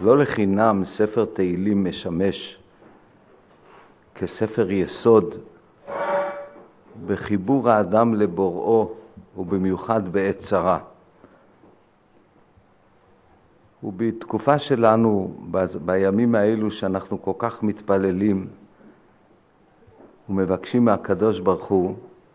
לא לחינם ספר תהילים משמש כספר יסוד בחיבור האדם לבוראו ובמיוחד בעת צרה. ובתקופה שלנו, בימים האלו שאנחנו כל כך מתפללים ומבקשים מהקדוש ברוך הוא,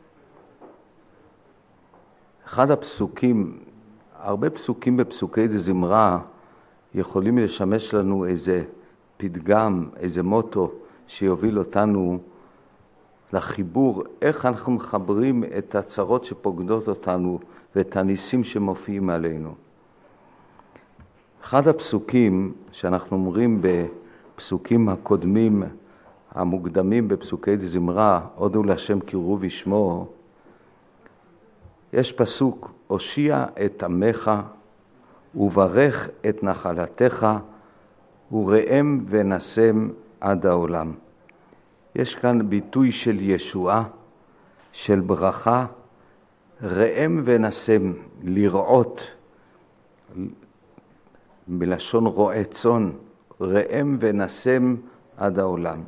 אחד הפסוקים, הרבה פסוקים בפסוקי זמרה יכולים לשמש לנו איזה פתגם, איזה מוטו שיוביל אותנו לחיבור, איך אנחנו מחברים את הצרות שפוקדות אותנו ואת הניסים שמופיעים עלינו. אחד הפסוקים שאנחנו אומרים בפסוקים הקודמים, המוקדמים בפסוקי זמרה, הודו להשם קראו בשמו, יש פסוק, הושיע את עמך וברך את נחלתך וראם ונשם עד העולם. יש כאן ביטוי של ישועה, של ברכה, ראם ונשם, לראות, מלשון רועה צאן, ראם ונשם עד העולם.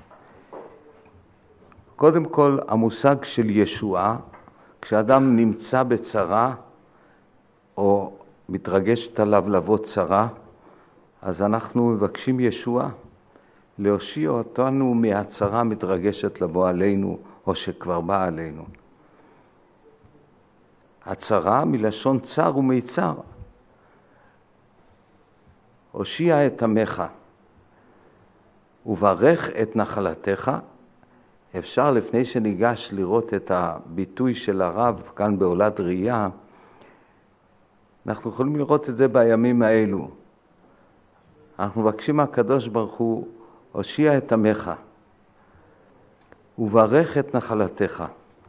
קודם כל, המושג של ישועה, כשאדם נמצא בצרה או מתרגשת עליו לבוא צרה, אז אנחנו מבקשים ישועה, להושיע אותנו מהצרה מתרגשת לבוא עלינו או שכבר בא עלינו. הצרה מלשון צר ומיצר. הושיע את עמך וברך את נחלתך. אפשר לפני שניגש לראות את הביטוי של הרב כאן בעולת ראייה, אנחנו יכולים לראות את זה בימים האלו. אנחנו מבקשים מהקדוש ברוך הוא, הושיע את עמך וברך את נחלתך.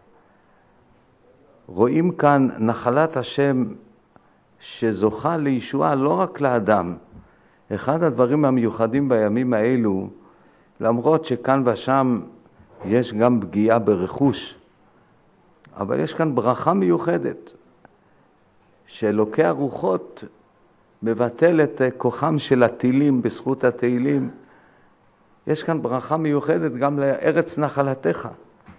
רואים כאן נחלת השם שזוכה לישועה לא רק לאדם. אחד הדברים המיוחדים בימים האלו, למרות שכאן ושם יש גם פגיעה ברכוש, אבל יש כאן ברכה מיוחדת, שאלוקי הרוחות מבטל את כוחם של התהילים בזכות התהילים. יש כאן ברכה מיוחדת גם לארץ נחלתך,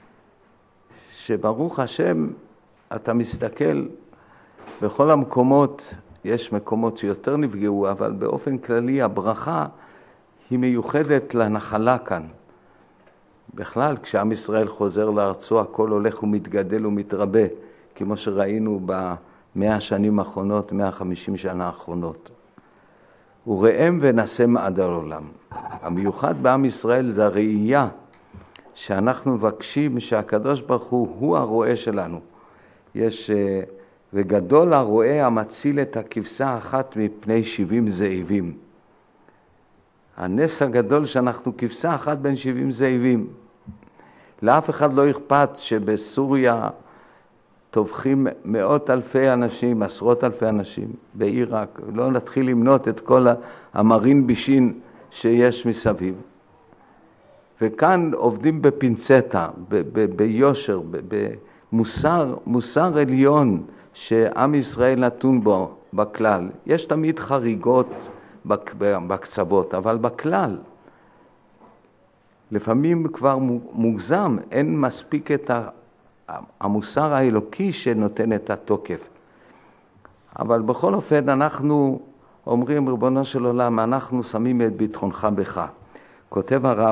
שברוך השם אתה מסתכל בכל המקומות, יש מקומות שיותר נפגעו, אבל באופן כללי הברכה היא מיוחדת לנחלה כאן. בכלל, כשעם ישראל חוזר לארצו, הכל הולך ומתגדל ומתרבה, כמו שראינו ב100 השנים האחרונות, 150 שנה האחרונות. וראם ונשם עד העולם. המיוחד בעם ישראל זה הראייה שאנחנו מבקשים שהקדוש ברוך הוא הרועה שלנו. יש וגדול הרועה המציל את הכבשה אחת מפני 70 זאבים. הנס הגדול שאנחנו כבשה אחת בין 70 זאבים. לאף אחד לא אכפת שבסוריה טובחים מאות אלפי אנשים, עשרות אלפי אנשים, בעיראק. לא נתחיל למנות את כל המרין בישין שיש מסביב. וכאן עובדים בפינצטה, ביושר, במוסר עליון שעם ישראל נתון בו בכלל. יש תמיד חריגות בקצוות, אבל בכלל, לפעמים כבר מוגזם, אין מספיק את המוסר האלוקי שנותן את התוקף. אבל בכל אופן אנחנו אומרים, ריבונו של עולם, אנחנו שמים את ביטחונך בך. כותב הרב,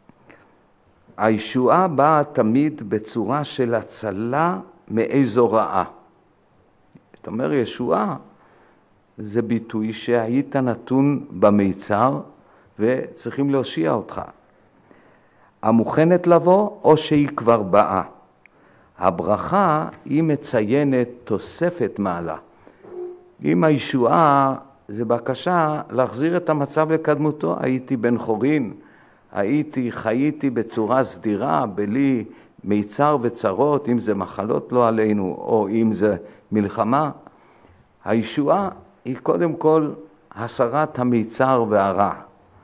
הישועה באה תמיד בצורה של הצלה מאיזו רעה. זאת אומרת, ישועה זה ביטוי שהיית נתון במיצר וצריכים להושיע אותך. המוכנת לבוא או שהיא כבר באה. הברכה היא מציינת תוספת מעלה. אם הישועה זה בקשה להחזיר את המצב לקדמותו, הייתי בן חורין, חייתי בצורה סדירה, בלי מיצר וצרות, אם זה מחלות לא עלינו או אם זה מלחמה. הישועה היא קודם כל הסרת המיצר והרע.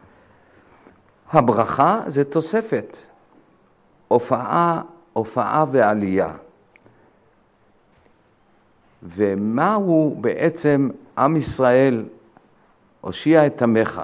הברכה זה תוספת, הופעה ועלייה. ומהו בעצם עם ישראל הושיע את עמך,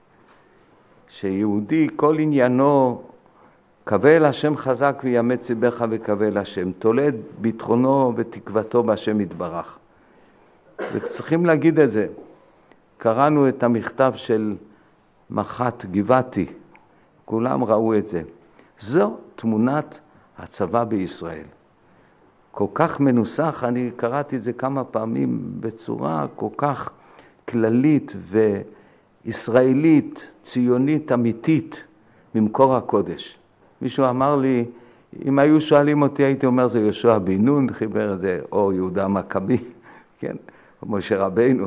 שיהודי כל עניינו קווה אל השם חזק ויאמץ ליבך וקווה אל השם, תולד ביטחונו ותקוותו בהשם יתברך. וצריכים להגיד את זה. קראנו את המכתב של מח"ט גבעתי, כולם ראו את זה. זו תמונת הצבא בישראל. כל כך מנוסח, אני קראתי את זה כמה פעמים בצורה כל כך כללית וישראלית, ציונית, אמיתית, ממקור הקודש. מישהו אמר לי, אם היו שואלים אותי, הייתי אומר, זה יהושע בן נון, חיבר את זה, או יהודה המכבי, כן, או משה רבינו.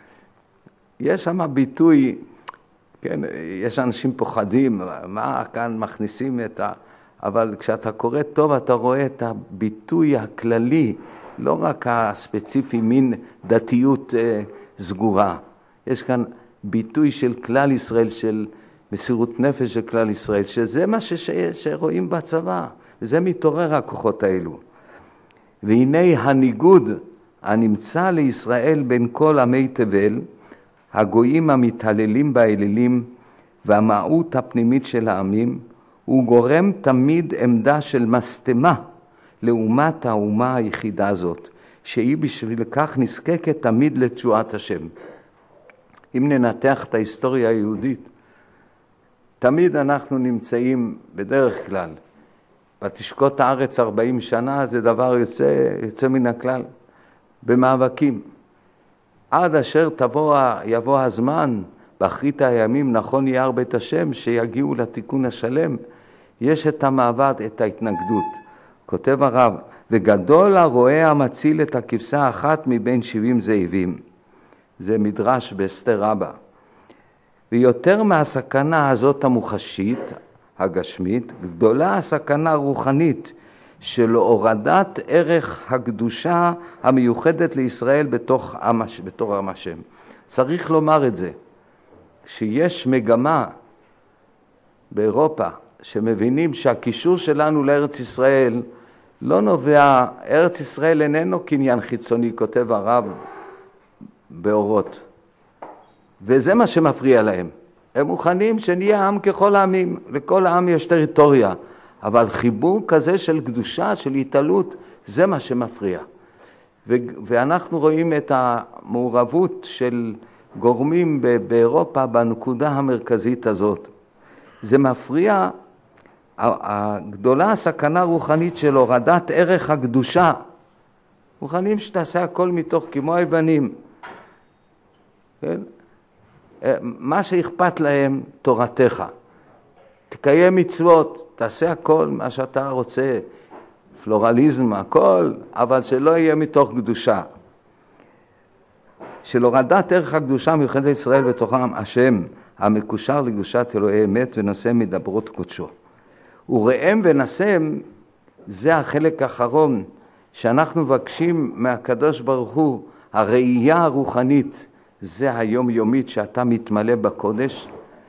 יש שם ביטוי, כן, יש אנשים פוחדים, מה כאן מכניסים את אבל כשאתה קורא טוב, אתה רואה את הביטוי הכללי, לא רק הספציפי, מין דתיות סגורה. יש כאן ביטוי של כלל ישראל, של מסירות נפש של כלל ישראל, שזה מה שרואים בצבא, וזה מתעורר הכוחות האלו. והנה הניגוד הנמצא לישראל בין כל עמי תבל, הגויים המתהללים באלילים, והמהות הפנימית של העמים, הוא גורם תמיד עמדה של מסתמה לעומת האומה היחידה הזאת, שהיא בשביל כך נזקקת תמיד לתשועת השם. אם ננתח את ההיסטוריה היהודית, תמיד אנחנו נמצאים בדרך כלל, בתשקוט הארץ 40 שנה, זה דבר יוצא מן הכלל, במאבקים. עד אשר יבוא הזמן, באחרית הימים, נכון יער בית השם, שיגיעו לתיקון השלם, יש את המאבק, את ההתנגדות. כותב הרב, וגדול הרועה המציל את הכבשה האחת מבין 70 זאבים. זה מדרש באסתר רבה. ויותר מהסכנה הזאת המוחשית, הגשמית, גדולה הסכנה הרוחנית של הורדת ערך הקדושה המיוחדת לישראל בתור עם השם. צריך לומר את זה. שיש מגמה באירופה שמבינים שהקישור שלנו לארץ ישראל לא נובע, ארץ ישראל איננו קניין חיצוני, כותב הרב באורות. וזה מה שמפריע להם. הם מוכנים שנהיה עם ככל העמים, לכל העם יש טריטוריה, אבל חיבור כזה של קדושה, של התעלות, זה מה שמפריע. ואנחנו רואים את המעורבות של גורמים באירופה בנקודה המרכזית הזאת. זה מפריע, הגדולה הסכנה הרוחנית של הורדת ערך הקדושה. מוכנים שתעשה הכל מתוך כמו היוונים. כן? מה שאכפת להם, תורתך. תקיים מצוות, תעשה הכל מה שאתה רוצה, פלורליזם, הכל, אבל שלא יהיה מתוך קדושה. של הורדת ערך הקדושה מיוחדת ישראל בתוכם השם, המקושר לקדושת אלוהי אמת ונושא מדברות קודשו. וראם ונסם, זה החלק האחרון שאנחנו מבקשים מהקדוש ברוך הוא, הראייה הרוחנית, זה היום יומית שאתה מתמלא בקודש,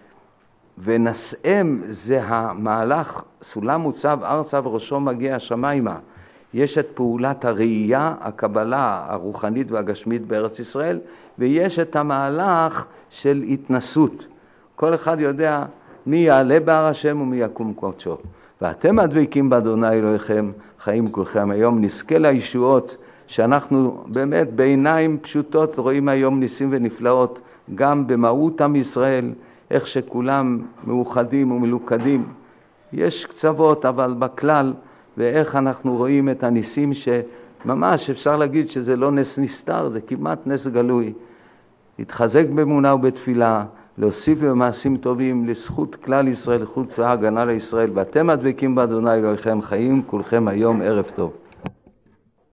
ונסם זה המהלך, סולם מוצב ארצה וראשו מגיע השמיימה. יש את פעולת הראייה, הקבלה הרוחנית והגשמית בארץ ישראל, ויש את המהלך של התנסות. כל אחד יודע מי יעלה בהר השם ומי יקום קודשו. ואתם הדבקים באדוני אלוהיכם, חיים כולכם. היום נזכה לישועות שאנחנו באמת בעיניים פשוטות רואים היום ניסים ונפלאות, גם במהות עם ישראל, איך שכולם מאוחדים ומלוכדים. יש קצוות, אבל בכלל, ואיך אנחנו רואים את הניסים שממש אפשר להגיד שזה לא נס נסתר, זה כמעט נס גלוי. להתחזק באמונה ובתפילה, להוסיף במעשים טובים לזכות כלל ישראל, לחוץ והגנה לישראל. ואתם הדבקים באדוני אלוהיכם, חיים כולכם היום, ערב טוב.